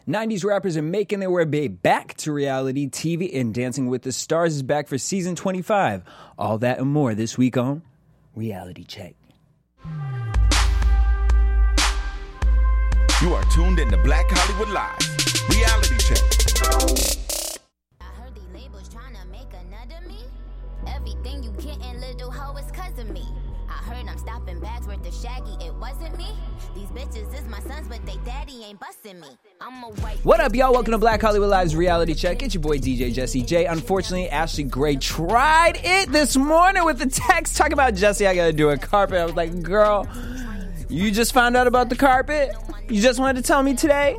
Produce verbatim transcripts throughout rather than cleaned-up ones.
nineties rappers are making their way back to reality T V, and Dancing with the Stars is back for season twenty-five. All that and more this week on Reality Check. You are tuned in to Black Hollywood Live. Reality Check. I heard these labels trying to make another me. Everything you getting, little hoe, is cause of me. I heard I'm stopping bags worth the Shaggy, it wasn't me. These bitches is my sons, but they daddy ain't busting me. I'm a white. What up, y'all? Welcome to Black Hollywood Live's Reality Check. It's your boy D J Jesse J. Unfortunately, Ashley Gray tried it this morning with the text talking about Jesse, I gotta do a carpet. I was like, girl, you just found out about the carpet? You just wanted to tell me today?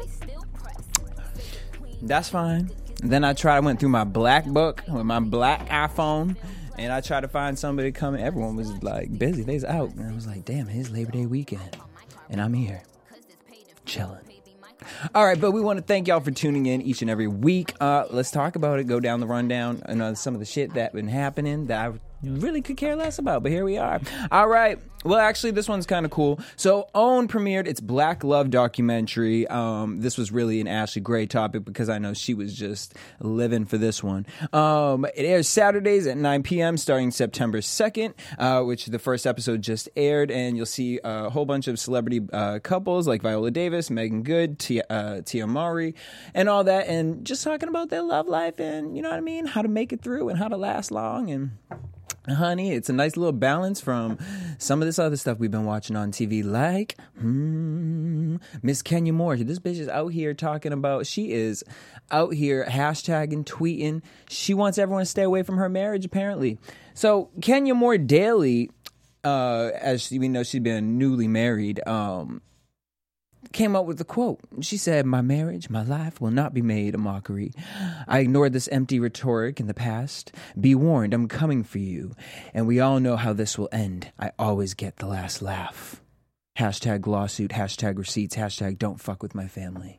That's fine. Then I tried, I went through my black book with my black iPhone, and I tried to find somebody to come. Everyone was like busy. They was out. And I was like, damn, it's Labor Day weekend. And I'm here, chilling. All right, but we want to thank y'all for tuning in each and every week. Uh, let's talk about it. Go down the rundown and uh, some of the shit that been happening that I really could care less about. But here we are. All right. Well, actually, this one's kind of cool. So, OWN premiered its Black Love documentary. Um, this was really an Ashley Gray topic because I know she was just living for this one. Um, it airs Saturdays at nine p.m. starting September second, uh, which the first episode just aired. And you'll see a whole bunch of celebrity uh, couples like Viola Davis, Megan Good, Tia, uh, Tia Mowry, and all that. And just talking about their love life and, you know what I mean, how to make it through and how to last long. And honey, it's a nice little balance from some of this other stuff we've been watching on T V, like hmm, Miss Kenya Moore. This bitch is out here talking about, she is out here hashtagging, tweeting. She wants everyone to stay away from her marriage, apparently. So Kenya Moore Daly, uh, as we know, she's been newly married, um, came up with the quote. She said, "My marriage, my life will not be made a mockery. I ignored this empty rhetoric in the past. Be warned, I'm coming for you. And we all know how this will end. I always get the last laugh. Hashtag lawsuit, hashtag receipts, hashtag don't fuck with my family."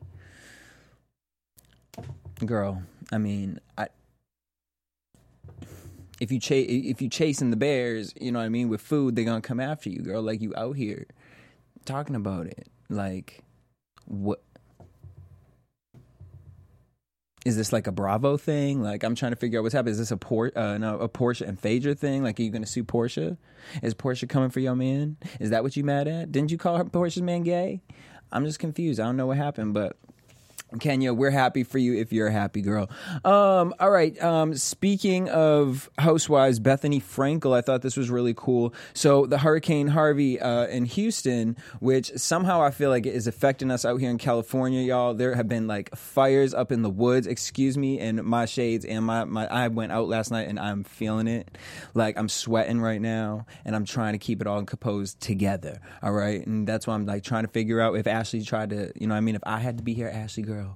Girl, I mean, I... If you chase, if you chasing the bears, you know what I mean, with food, they're gonna come after you, girl. Like, you out here talking about it. Like, what is this, like a Bravo thing? Like, I'm trying to figure out what's happening. Is this a Por- uh, no, a Portia and Phaedra thing? Like, are you gonna sue Portia? Is Portia coming for your man? Is that what you mad at? Didn't you call her Portia's man gay? I'm just confused. I don't know what happened, but Kenya, we're happy for you if you're a happy girl. Um, all right. Um, speaking of housewives, Bethany Frankel, I thought this was really cool. So the Hurricane Harvey uh, in Houston, which somehow I feel like is affecting us out here in California, y'all. There have been like fires up in the woods, excuse me, and my shades and my, my I went out last night and I'm feeling it. Like, I'm sweating right now and I'm trying to keep it all composed together. All right. And that's why I'm like trying to figure out if Ashley tried to, you know what I mean? If I had to be here, Ashley girl,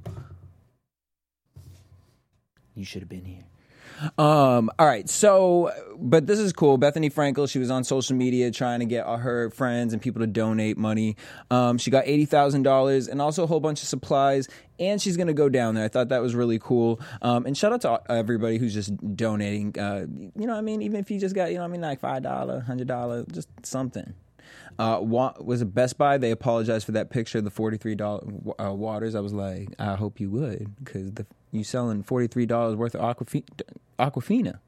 you should have been here. Um, all right, so, but this is cool. Bethany Frankel, she was on social media trying to get all her friends and people to donate money. Um, she got eighty thousand dollars and also a whole bunch of supplies, and she's going to go down there. I thought that was really cool. Um, and shout out to everybody who's just donating. Uh, you know what I mean? Even if you just got, you know what I mean, like five dollars, one hundred dollars, just something. Uh, was it Best Buy? They apologized for that picture of the forty-three dollars uh, waters. I was like, I hope you would, because you selling forty-three dollars worth of Aquafina. Aquafina.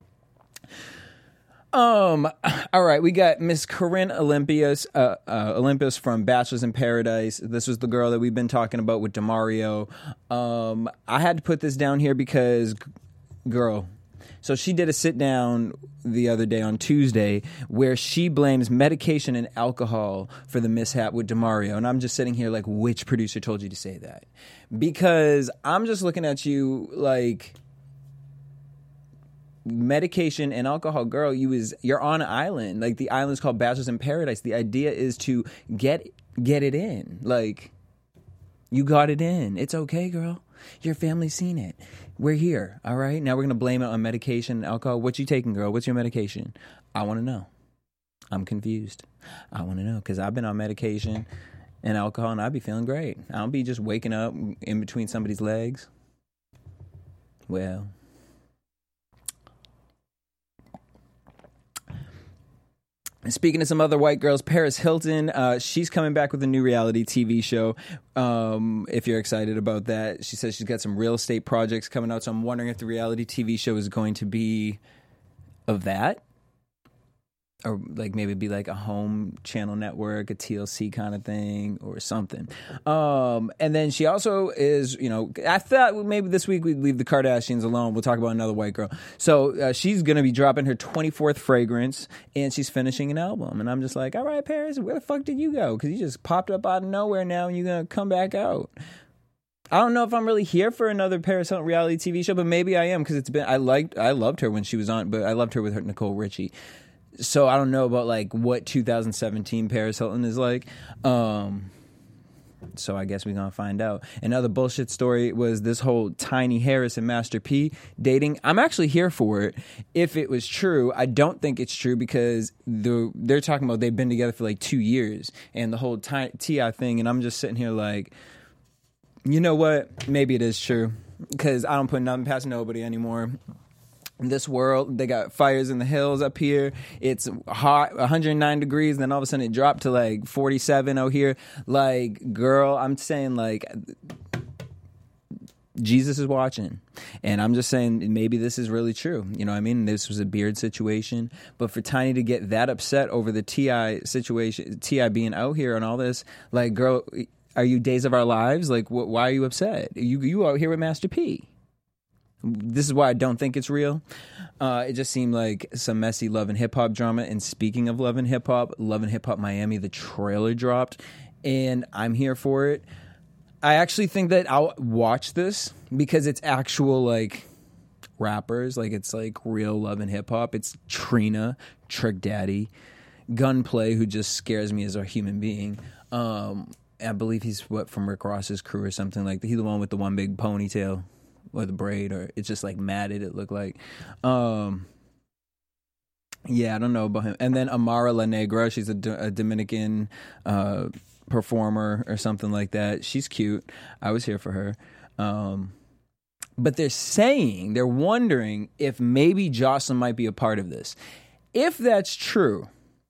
Um. All right, we got Miss Corinne Olympias, uh, uh, Olympus from Bachelors in Paradise. This was the girl that we've been talking about with DeMario. Um, I had to put this down here because, g- girl. So she did a sit down the other day on Tuesday where she blames medication and alcohol for the mishap with DeMario. And I'm just sitting here like, which producer told you to say that? Because I'm just looking at you like, medication and alcohol, girl, you was you're on an island. Like, the island's called Bachelors in Paradise. The idea is to get get it in. Like, you got it in. It's okay, girl. Your family's seen it. We're here, all right? Now we're going to blame it on medication and alcohol. What you taking, girl? What's your medication? I want to know. I'm confused. I want to know because I've been on medication and alcohol, and I'd be feeling great. I don't be just waking up in between somebody's legs. Well, Speaking of some other white girls, Paris Hilton, uh, she's coming back with a new reality T V show. Um, if you're excited about that, she says she's got some real estate projects coming out. So I'm wondering if the reality T V show is going to be of that, or like maybe be like a home channel network, a T L C kind of thing or something. Um, and then she also is, you know, I thought maybe this week we'd leave the Kardashians alone. We'll talk about another white girl. So uh, she's going to be dropping her twenty-fourth fragrance, and she's finishing an album. And I'm just like, all right, Paris, where the fuck did you go? Because you just popped up out of nowhere now and you're going to come back out. I don't know if I'm really here for another Paris Hilton reality T V show, but maybe I am, because it's been, I liked, I loved her when she was on, but I loved her with her Nicole Richie. So I don't know about like what two thousand seventeen Paris Hilton is like. Um, so I guess we're going to find out. Another bullshit story was this whole Tiny Harris and Master P dating. I'm actually here for it if it was true. I don't think it's true, because the, they're talking about they've been together for like two years and the whole T I thing. And I'm just sitting here like, you know what? Maybe it is true, because I don't put nothing past nobody anymore. In this world, they got fires in the hills up here. It's hot, one hundred nine degrees, and then all of a sudden it dropped to like forty-seven out here. Like, girl, I'm saying, like, Jesus is watching. And I'm just saying maybe this is really true. You know what I mean? This was a beard situation. But for Tiny to get that upset over the T I situation, T I being out here and all this, like, girl, are you Days of Our Lives? Like, wh- why are you upset? You, you out here with Master P. This is why I don't think it's real. Uh, it just seemed like some messy Love and Hip Hop drama. And speaking of Love and Hip Hop, Love and Hip Hop Miami, the trailer dropped, and I'm here for it. I actually think that I'll watch this because it's actual like rappers, like it's like real Love and Hip Hop. It's Trina, Trick Daddy, Gunplay, who just scares me as a human being. Um, I believe he's what from Rick Ross's crew or something like that. He's the one with the one big ponytail. Or the braid, or it's just like matted, it looked like. Um, yeah, I don't know about him. And then Amara La Negra, she's a, a Dominican uh, performer or something like that. She's cute. I was here for her. Um, but they're saying, they're wondering if maybe Jocelyn might be a part of this. If that's true,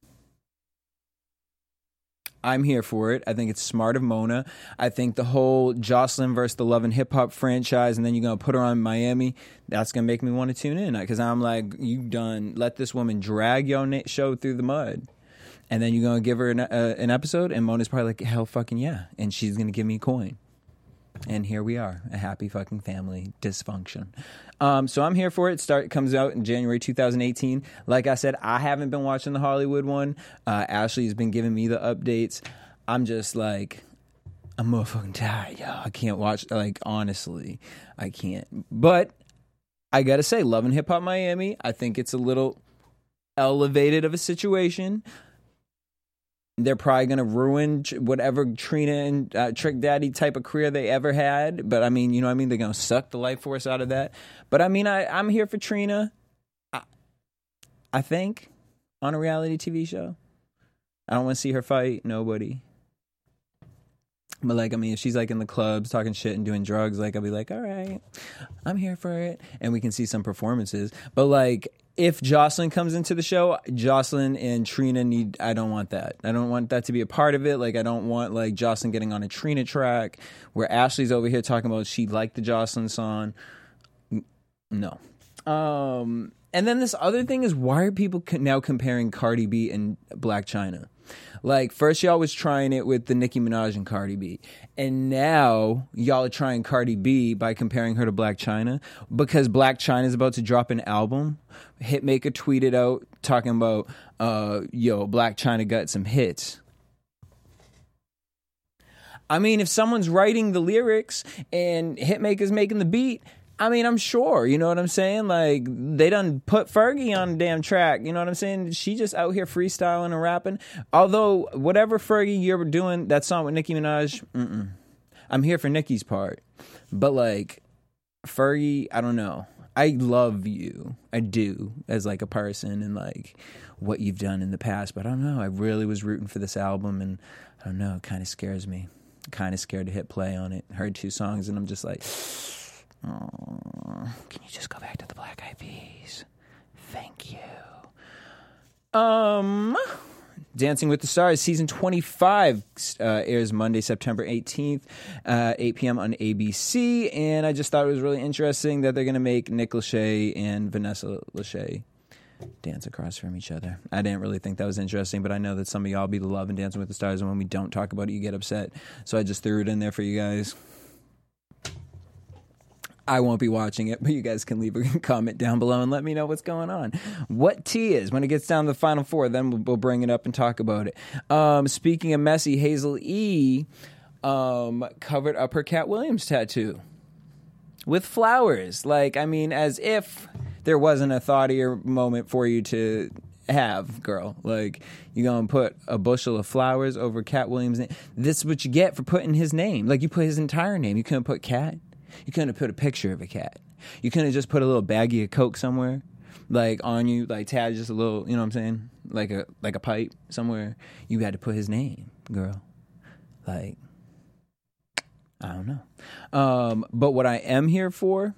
I'm here for it. I think it's smart of Mona. I think the whole Jocelyn versus the Love and Hip Hop franchise, and then you're going to put her on Miami, that's going to make me want to tune in. Because I'm like, you done let this woman drag your na- show through the mud. And then you're going to give her an, uh, an episode, and Mona's probably like, hell fucking yeah. And she's going to give me a coin. And here we are, a happy fucking family dysfunction. Um, so I'm here for it. Start comes out in January two thousand eighteen. Like I said, I haven't been watching the Hollywood one. Uh, Ashley's been giving me the updates. I'm just like, I'm motherfucking tired, y'all. I can't watch. Like, honestly, I can't. But I gotta say, Love and Hip Hop Miami, I think it's a little elevated of a situation. They're probably going to ruin whatever Trina and uh, Trick Daddy type of career they ever had. But, I mean, you know what I mean? They're going to suck the life force out of that. But, I mean, I, I'm here for Trina, I, I think, on a reality T V show. I don't want to see her fight nobody. But, like, I mean, if she's, like, in the clubs talking shit and doing drugs, like, I'll be like, all right, I'm here for it. And we can see some performances. But, like, if Jocelyn comes into the show, Jocelyn and Trina need, I don't want that. I don't want that to be a part of it. Like, I don't want, like, Jocelyn getting on a Trina track where Ashley's over here talking about she liked the Jocelyn song. No. Um, and then this other thing is, why are people now comparing Cardi B and Blac Chyna? Like, first y'all was trying it with the Nicki Minaj and Cardi B. And now y'all are trying Cardi B by comparing her to Blac Chyna because Blac Chyna is about to drop an album. Hitmaker tweeted out talking about, uh, yo, Blac Chyna got some hits. I mean, if someone's writing the lyrics and Hitmaker's making the beat, I mean, I'm sure, you know what I'm saying? Like, they done put Fergie on the damn track, you know what I'm saying? She just out here freestyling and rapping. Although, whatever Fergie you're doing, that song with Nicki Minaj, mm-mm. I'm here for Nicki's part. But, like, Fergie, I don't know. I love you. I do, as, like, a person and, like, what you've done in the past. But I don't know. I really was rooting for this album, and I don't know. It kind of scares me. Kind of scared to hit play on it. Heard two songs, and I'm just like... Oh, can you just go back to the Black Eyed Peas? Thank you. Um... Dancing with the Stars season twenty-five uh, airs Monday, September eighteenth, uh, eight p.m. on A B C. And I just thought it was really interesting that they're going to make Nick Lachey and Vanessa Lachey dance across from each other. I didn't really think that was interesting, but I know that some of y'all be loving Dancing with the Stars, and when we don't talk about it, you get upset. So I just threw it in there for you guys. I won't be watching it, but you guys can leave a comment down below and let me know what's going on. What tea is. When it gets down to the final four, then we'll, we'll bring it up and talk about it. Um, speaking of messy, Hazel E. Um, covered up her Cat Williams tattoo with flowers. Like, I mean, as if there wasn't a thoughtier moment for you to have, girl. Like, you gonna put a bushel of flowers over Cat Williams' name? This is what you get for putting his name. Like, you put his entire name. You couldn't put Cat. You couldn't have put a picture of a cat. You couldn't have just put a little baggie of Coke somewhere, like on you, like tag just a little, you know what I'm saying, like a like a pipe somewhere. You had to put his name, girl. Like, I don't know. Um, but what I am here for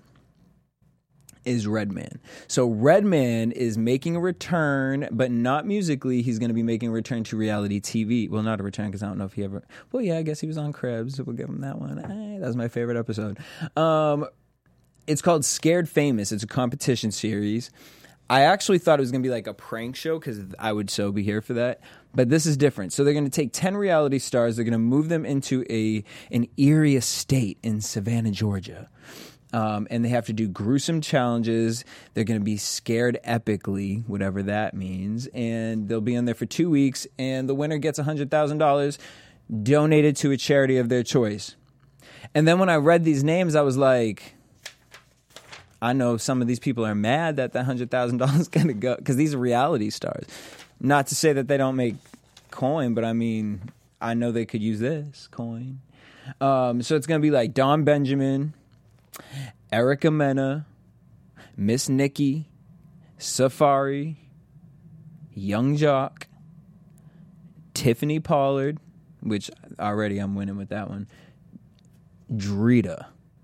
is Redman. So Redman is making a return, but not musically. He's going to be making a return to reality T V. Well, not a return, because I don't know if he ever... Well, yeah, I guess he was on Krebs, so we'll give him that one. Eh, that was my favorite episode. Um, it's called Scared Famous. It's a competition series. I actually thought it was going to be like a prank show, because I would so be here for that. But this is different. So they're going to take ten reality stars. They're going to move them into a an eerie estate in Savannah, Georgia. Um, and they have to do gruesome challenges. They're going to be scared epically, whatever that means. And they'll be in there for two weeks. And the winner gets one hundred thousand dollars donated to a charity of their choice. And then when I read these names, I was like, I know some of these people are mad that that one hundred thousand dollars is going to go. Because these are reality stars. Not to say that they don't make coin, but I mean, I know they could use this coin. Um, so it's going to be like Don Benjamin, Erica Mena, Miss Nikki, Safari, Young Jock, Tiffany Pollard, which already I'm winning with that one, Drita,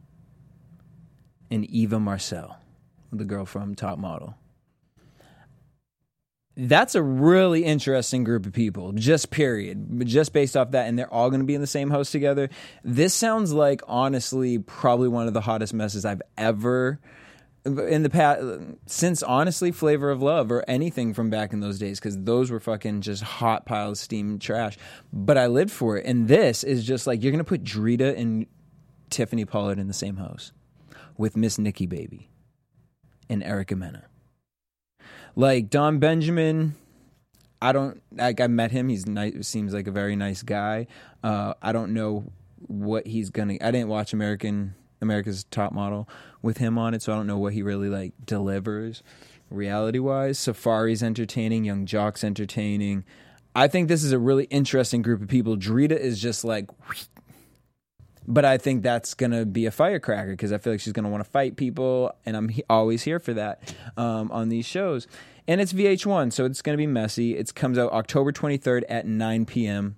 and Eva Marcel, the girl from Top Model. That's a really interesting group of people, just period, just based off that, and they're all going to be in the same house together. This sounds like, honestly, probably one of the hottest messes I've ever, in the past, since, honestly, Flavor of Love or anything from back in those days, because those were fucking just hot pile of steam trash. But I lived for it, and this is just like, you're going to put Drita and Tiffany Pollard in the same house with Miss Nikki Baby and Erica Mena. Like, Don Benjamin, I don't, like, I met him. He's nice, seems like a very nice guy. Uh, I don't know what he's gonna, I didn't watch American, America's Top Model with him on it, so I don't know what he really, like, delivers reality-wise. Safari's entertaining, Young Jock's entertaining. I think this is a really interesting group of people. Drita is just like, but I think that's going to be a firecracker, because I feel like she's going to want to fight people, and I'm he- always here for that um, on these shows. And it's V H one, so it's going to be messy. It comes out October twenty-third at nine p.m.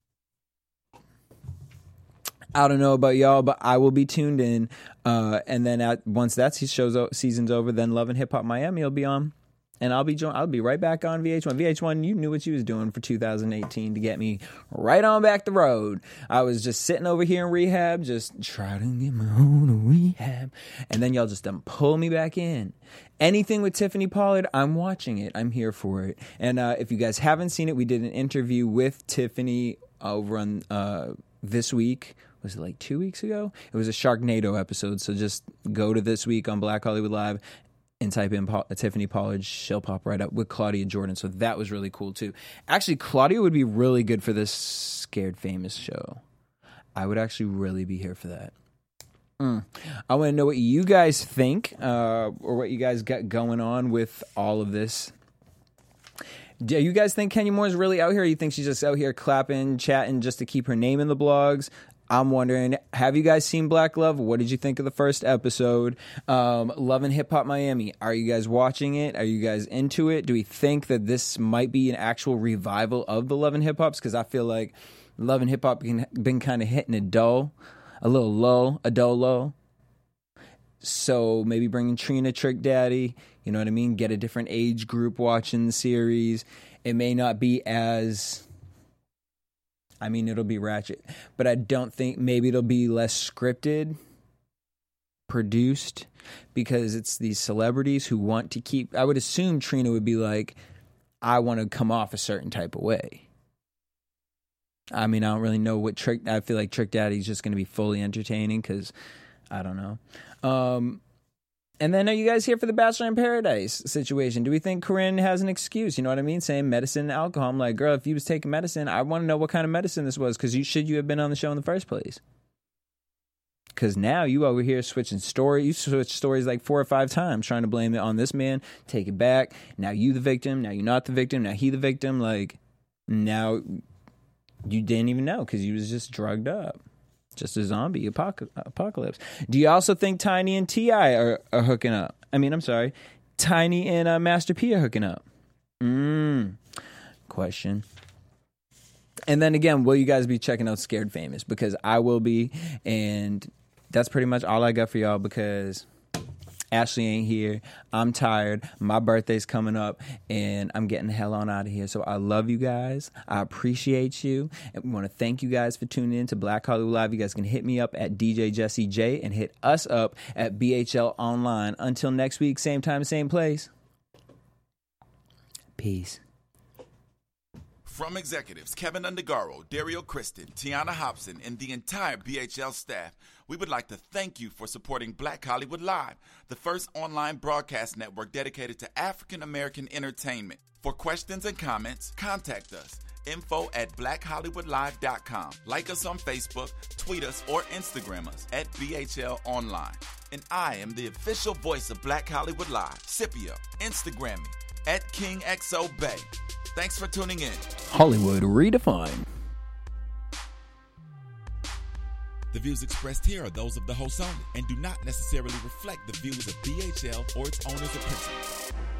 I don't know about y'all, but I will be tuned in. Uh, and then at, once that show's o- season's over, then Love and Hip Hop Miami will be on. And I'll be jo- I'll be right back on V H one. V H one, you knew what you was doing for two thousand eighteen to get me right on back the road. I was just sitting over here in rehab, just trying to get my own rehab. And then y'all just um, pull me back in. Anything with Tiffany Pollard, I'm watching it. I'm here for it. And uh, if you guys haven't seen it, we did an interview with Tiffany over on uh, this week. Was it like two weeks ago? It was a Sharknado episode. So just go to This Week on Black Hollywood Live and type in Paul, Tiffany Pollard, she'll pop right up with Claudia Jordan. So that was really cool, too. Actually, Claudia would be really good for this Scared Famous show. I would actually really be here for that. Mm. I want to know what you guys think, uh, or what you guys got going on with all of this. Do you guys think Kenya Moore is really out here, or you think she's just out here clapping, chatting just to keep her name in the blogs? I'm wondering, have you guys seen Black Love? What did you think of the first episode? Um, Love and Hip Hop Miami. Are you guys watching it? Are you guys into it? Do we think that this might be an actual revival of the Love and Hip Hops? Because I feel like Love and Hip Hop has been kind of hitting a dull, a little low, a dull low. So maybe bringing Trina, Trick Daddy, you know what I mean? Get a different age group watching the series. It may not be as, I mean, it'll be ratchet, but I don't think, maybe it'll be less scripted, produced, because it's these celebrities who want to keep, I would assume Trina would be like, I want to come off a certain type of way. I mean, I don't really know what Trick, I feel like Trick Daddy's just going to be fully entertaining because I don't know. Um, and then are you guys here for the Bachelor in Paradise situation? Do we think Corinne has an excuse? You know what I mean? Saying medicine and alcohol. I'm like, girl, if you was taking medicine, I want to know what kind of medicine this was, because you should you have been on the show in the first place? Because now you over here switching story. You switch stories like four or five times, trying to blame it on this man, take it back. Now you the victim. Now you're not the victim. Now he the victim. Like, now you didn't even know because you was just drugged up. Just a zombie apoc- apocalypse. Do you also think Tiny and T I are, are hooking up? I mean, I'm sorry. Tiny and uh, Master P are hooking up. Mm. Question. And then again, will you guys be checking out Scared Famous? Because I will be. And that's pretty much all I got for y'all, because Ashley ain't here. I'm tired. My birthday's coming up, and I'm getting the hell on out of here. So I love you guys. I appreciate you. And we want to thank you guys for tuning in to Black Hollywood Live. You guys can hit me up at D J Jesse J and hit us up at B H L Online. Until next week, same time, same place. Peace. From executives Kevin Undergaro, Dario Kristen, Tiana Hobson, and the entire B H L staff, we would like to thank you for supporting Black Hollywood Live, the first online broadcast network dedicated to African American entertainment. For questions and comments, contact us. Info at black hollywood live dot com. Like us on Facebook, tweet us, or Instagram us at B H L Online. And I am the official voice of Black Hollywood Live, Scipio. Instagram me at King X O Bay. Thanks for tuning in. Hollywood Redefined. The views expressed here are those of the host only and do not necessarily reflect the views of B H L or its owners or principals.